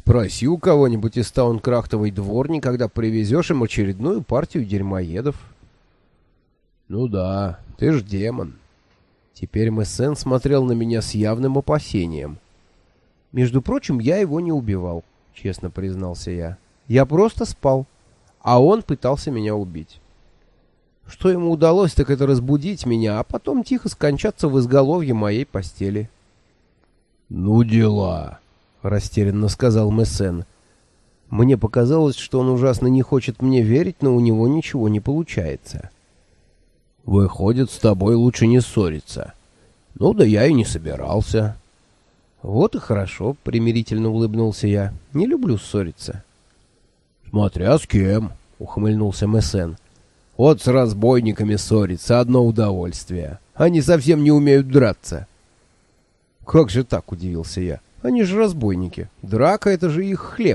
Спроси у кого-нибудь из Таункрахтовой дворни, когда привезешь им очередную партию дерьмоедов. Ну да, ты ж демон. Теперь Мессен смотрел на меня с явным опасением. Между прочим, я его не убивал, честно признался я. Я просто спал, а он пытался меня убить. Что ему удалось, так это разбудить меня, а потом тихо скончаться в изголовье моей постели. «Ну дела», — растерянно сказал Мессен. Мне показалось, что он ужасно не хочет мне верить, но у него ничего не получается. «Выходит, с тобой лучше не ссориться. Ну да я и не собирался». «Вот и хорошо», — примирительно улыбнулся я. «Не люблю ссориться». «Смотря с кем», — ухмыльнулся Мессен. «Вот с разбойниками ссориться — одно удовольствие. Они совсем не умеют драться». «Как же так?» — удивился я. «Они же разбойники. Драка — это же их хлеб».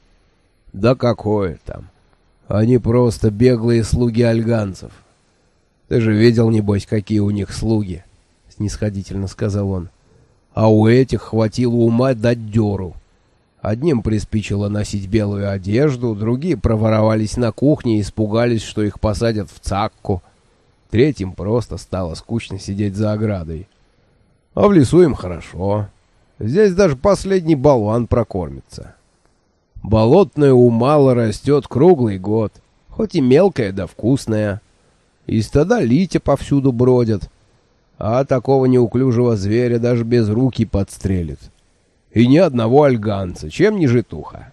«Да какое там. Они просто беглые слуги альганцев. Ты же видел, небось, какие у них слуги?» — снисходительно сказал он. «А у этих хватило ума дать дёру. Одним приспичило носить белую одежду, другие проворовались на кухне и испугались, что их посадят в цакку. Третьим просто стало скучно сидеть за оградой. А в лесу им хорошо. Здесь даже последний болван прокормится. Болотное умало растет круглый год, хоть и мелкое да вкусное. И стада литя повсюду бродят, а такого неуклюжего зверя даже без руки подстрелит. И ни одного альганца, чем не житуха».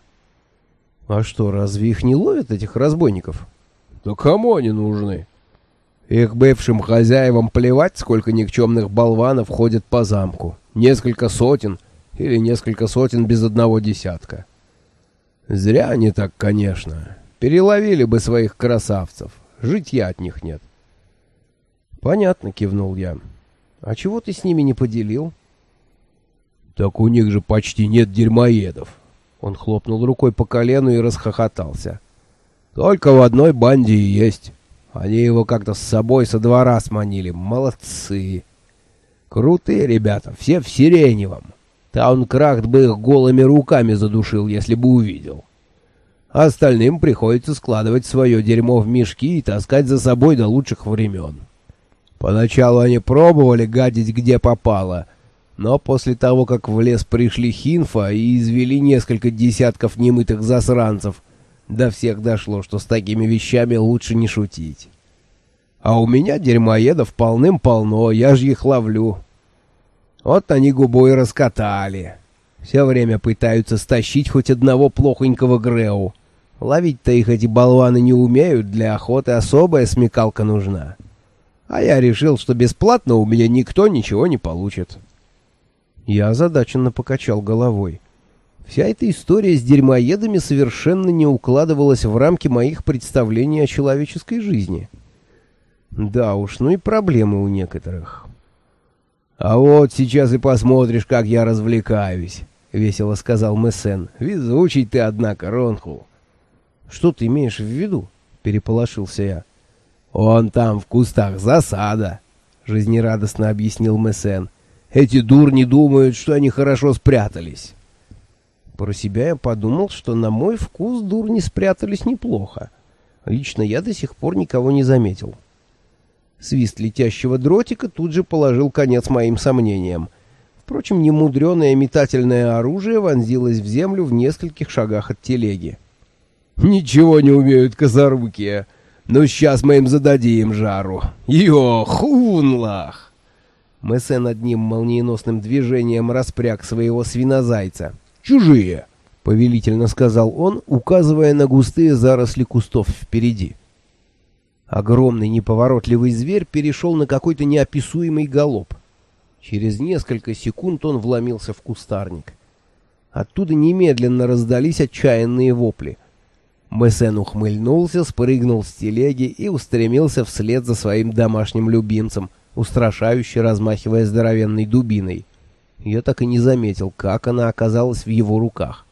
«А что, разве их не ловят, этих разбойников?» «Да кому они нужны? Их бывшим хозяевам плевать, сколько никчемных болванов ходит по замку. Несколько сотен или несколько сотен без одного десятка. Зря они так, конечно. Переловили бы своих красавцев. Житья от них нет». «Понятно», — кивнул я. «А чего ты с ними не поделил?» «Так у них же почти нет дерьмоедов». Он хлопнул рукой по колену и расхохотался. «Только в одной банде и есть. Они его как-то с собой со двора сманили. Молодцы. Крутые ребята, все в сиреневом. Таункрахт бы их голыми руками задушил, если бы увидел. А остальным приходится складывать свое дерьмо в мешки и таскать за собой до лучших времен. Поначалу они пробовали гадить где попало, но после того, как в лес пришли Хинфа и извели несколько десятков немытых засранцев, до всех дошло, что с такими вещами лучше не шутить. А у меня дерьмоедов полным-полно, я же их ловлю. Вот они губу и раскатали. Все время пытаются стащить хоть одного плохонького Греу. Ловить-то их эти болваны не умеют, для охоты особая смекалка нужна. А я решил, что бесплатно у меня никто ничего не получит». Я озадаченно покачал головой. Вся эта история с дерьмоедами совершенно не укладывалась в рамки моих представлений о человеческой жизни. Да уж, ну и проблемы у некоторых. «А вот сейчас и посмотришь, как я развлекаюсь», — весело сказал Мессен. «Везучий ты, однако, Ронхул». «Что ты имеешь в виду?» — переполошился я. «Он там в кустах засада», — жизнерадостно объяснил Мессен. «Эти дурни думают, что они хорошо спрятались». Про себя я подумал, что на мой вкус дурни спрятались неплохо. Лично я до сих пор никого не заметил. Свист летящего дротика тут же положил конец моим сомнениям. Впрочем, немудреное метательное оружие вонзилось в землю в нескольких шагах от телеги. «Ничего не умеют косорукие. Но сейчас мы им зададим жару. Йо-хунлах!» Мессен одним молниеносным движением распряг своего свинозайца. «Чужие!» — повелительно сказал он, указывая на густые заросли кустов впереди. Огромный неповоротливый зверь перешел на какой-то неописуемый галоп. Через несколько секунд он вломился в кустарник. Оттуда немедленно раздались отчаянные вопли. Мессен ухмыльнулся, спрыгнул с телеги и устремился вслед за своим домашним любимцем, устрашающе размахивая здоровенной дубиной. Я так и не заметил, как она оказалась в его руках.